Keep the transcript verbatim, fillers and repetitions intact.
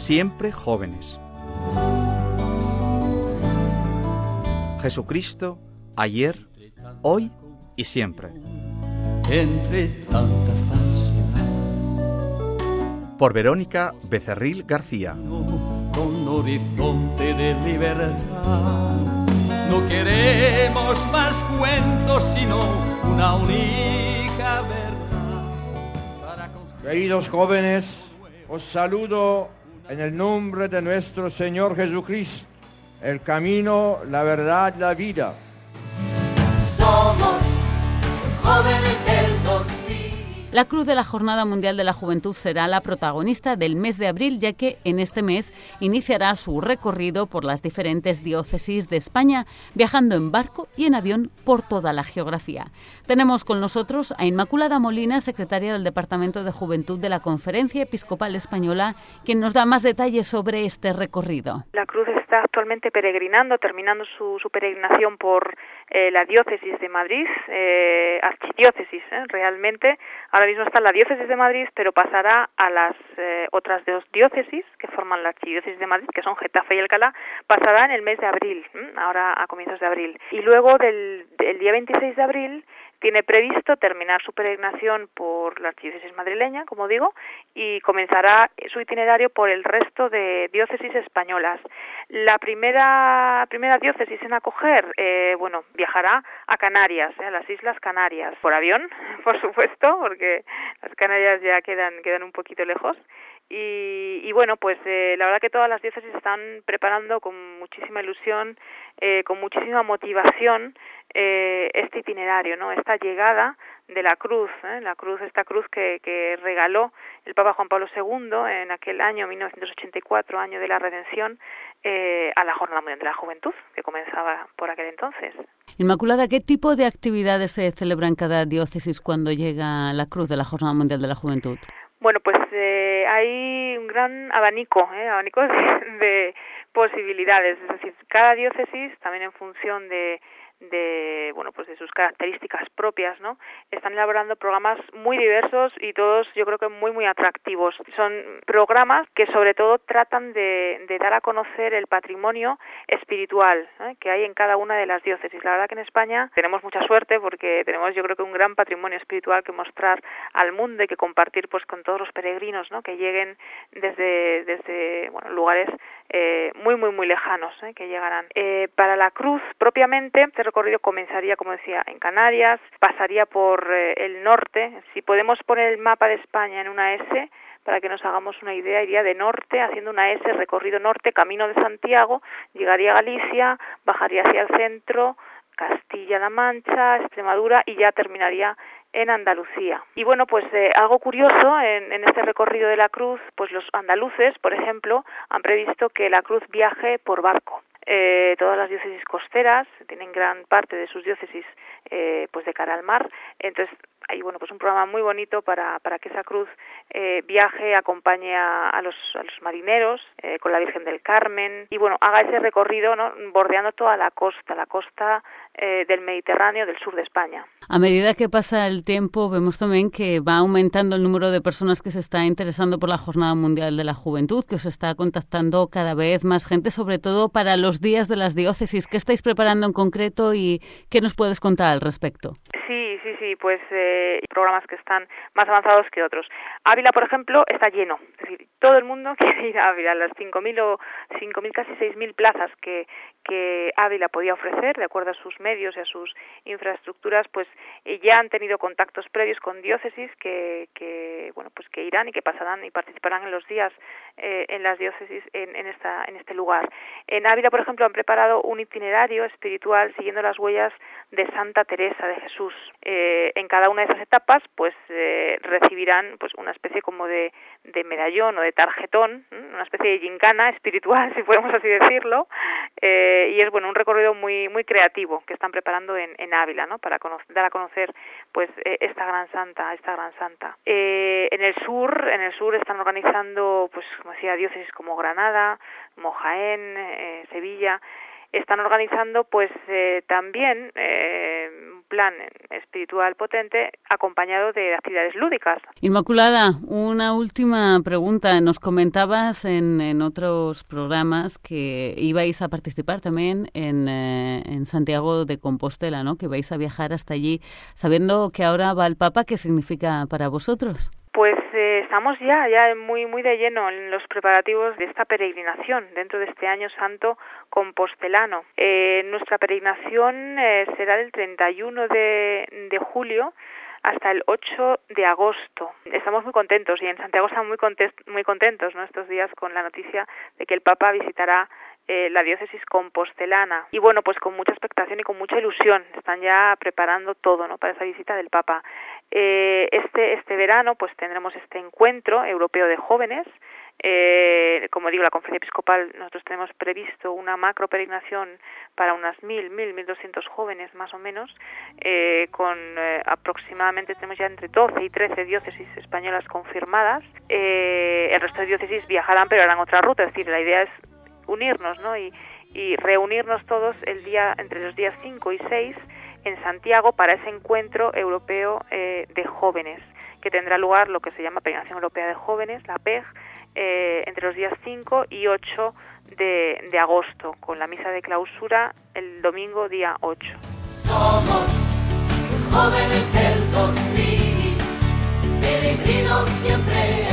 siempre jóvenes. Jesucristo, ayer, hoy y siempre. Entre tanta falsedad. Por Verónica Becerril García. Con horizonte de libertad. No queremos más cuentos, sino una única verdad. Para construir... Queridos jóvenes, os saludo en el nombre de nuestro Señor Jesucristo, el camino, la verdad, la vida. Somos los jóvenes del dos mil. La Cruz de la Jornada Mundial de la Juventud será la protagonista del mes de abril, ya que en este mes iniciará su recorrido por las diferentes diócesis de España, viajando en barco y en avión por toda la geografía. Tenemos con nosotros a Inmaculada Molina, secretaria del Departamento de Juventud de la Conferencia Episcopal Española, quien nos da más detalles sobre este recorrido. La Cruz está actualmente peregrinando, terminando su, su peregrinación por eh, la diócesis de Madrid, eh, archidiócesis, eh, realmente. Ahora mismo está en la diócesis de Madrid, pero pasará a las eh, otras dos diócesis que forman la archidiócesis de Madrid, que son Getafe y Alcalá, pasará en el mes de abril, ¿eh? ahora a comienzos de abril. Y luego del, del día veintiséis de abril tiene previsto terminar su peregrinación por la archidiócesis madrileña, como digo, y comenzará su itinerario por el resto de diócesis españolas. La primera primera diócesis en acoger, eh, bueno, viajará a Canarias, eh, a las Islas Canarias, por avión, por supuesto, porque las Canarias ya quedan quedan un poquito lejos. Y, y bueno, pues eh, la verdad que todas las diócesis están preparando con muchísima ilusión, eh, con muchísima motivación eh, este itinerario, ¿no? Esta llegada de la cruz, ¿eh? la cruz, esta cruz que, que regaló el Papa Juan Pablo segundo en aquel año mil novecientos ochenta y cuatro, año de la Redención, eh, a la Jornada Mundial de la Juventud, que comenzaba por aquel entonces. Inmaculada, ¿qué tipo de actividades se celebran en cada diócesis cuando llega la cruz de la Jornada Mundial de la Juventud? Bueno, pues eh, hay un gran abanico, ¿eh? abanico de, de posibilidades. Es decir, cada diócesis, también en función de, de bueno pues de sus características propias, ¿no? Están elaborando programas muy diversos y todos yo creo que muy muy atractivos. Son programas que sobre todo tratan de, de dar a conocer el patrimonio espiritual, ¿eh? que hay en cada una de las diócesis. La verdad que en España tenemos mucha suerte porque tenemos yo creo que un gran patrimonio espiritual que mostrar al mundo y que compartir pues con todos los peregrinos, ¿no? que lleguen desde desde bueno lugares eh, muy muy muy lejanos, ¿eh? que llegarán. Eh, para la cruz propiamente, este recorrido comenzaría, como decía, en Canarias, pasaría por eh, el norte. Si podemos poner el mapa de España en una S, para que nos hagamos una idea, iría de norte, haciendo una S, recorrido norte, camino de Santiago, llegaría a Galicia, bajaría hacia el centro, Castilla-La Mancha, Extremadura y ya terminaría en Andalucía. Y bueno, pues eh, algo curioso en, en este recorrido de la cruz, pues los andaluces, por ejemplo, han previsto que la cruz viaje por barco. Eh, todas las diócesis costeras tienen gran parte de sus diócesis eh, pues de cara al mar, entonces hay bueno pues un programa muy bonito para para que esa cruz eh, viaje, acompañe a, a los a los marineros eh, con la Virgen del Carmen y bueno haga ese recorrido, ¿no? bordeando toda la costa, la costa eh, del Mediterráneo del sur de España. A medida que pasa el tiempo vemos también que va aumentando el número de personas que se está interesando por la Jornada Mundial de la Juventud, que os está contactando cada vez más gente, sobre todo para los días de las diócesis. ¿Qué estáis preparando en concreto y qué nos puedes contar al respecto? Sí, sí, sí, pues eh, programas que están más avanzados que otros. Ávila, por ejemplo, está lleno, es decir, todo el mundo quiere ir a Ávila. Las cinco mil o cinco mil, casi seis mil plazas que, que Ávila podía ofrecer, de acuerdo a sus medios y a sus infraestructuras, pues eh, ya han tenido contactos previos con diócesis que, que, bueno, pues que irán y que pasarán y participarán en los días eh, en las diócesis en, en, esta, en este lugar. En Ávila, por ejemplo, han preparado un itinerario espiritual siguiendo las huellas de Santa Teresa de Jesús. Eh, en cada una de esas etapas, pues eh, recibirán pues una especie como de, de medallón o de tarjetón, ¿eh? una especie de gincana espiritual, si podemos así decirlo, eh, y es bueno un recorrido muy muy creativo que están preparando en, en Ávila, ¿no? Para conocer, dar a conocer pues eh, esta gran santa, esta gran santa. Eh, en el sur, en el sur están organizando, pues como decía, diócesis como Granada, como Jaén, eh, Sevilla. están organizando pues eh, también eh, un plan espiritual potente acompañado de actividades lúdicas. Inmaculada, una última pregunta. Nos comentabas en, en otros programas que ibais a participar también en, eh, en Santiago de Compostela, ¿no? Que vais a viajar hasta allí, sabiendo que ahora va el Papa. ¿Qué significa para vosotros? Pues eh, estamos ya, ya muy muy de lleno en los preparativos de esta peregrinación dentro de este año santo compostelano. Eh, nuestra peregrinación eh, será del treinta y uno de, de julio hasta el ocho de agosto. Estamos muy contentos y en Santiago estamos muy, content, muy contentos, ¿no?, estos días con la noticia de que el Papa visitará eh, la diócesis compostelana. Y bueno, pues con mucha expectación y con mucha ilusión. Están ya preparando todo, ¿no?, para esa visita del Papa. Eh, este, este verano pues tendremos este encuentro europeo de jóvenes. Eh, como digo, la Conferencia Episcopal, nosotros tenemos previsto una macro peregrinación para unas mil, mil, mil doscientos jóvenes más o menos, eh, con eh, aproximadamente tenemos ya entre doce y trece diócesis españolas confirmadas. Eh, el resto de diócesis viajarán pero harán otra ruta, es decir, la idea es unirnos, ¿no?, y, y reunirnos todos el día entre los días cinco y seis en Santiago para ese encuentro europeo eh, de jóvenes, que tendrá lugar lo que se llama Peregrinación Europea de Jóvenes, la P E G, eh, entre los días cinco y ocho de, de agosto, con la misa de clausura el domingo día ocho. Somos los jóvenes del dos mil, peregrinos siempre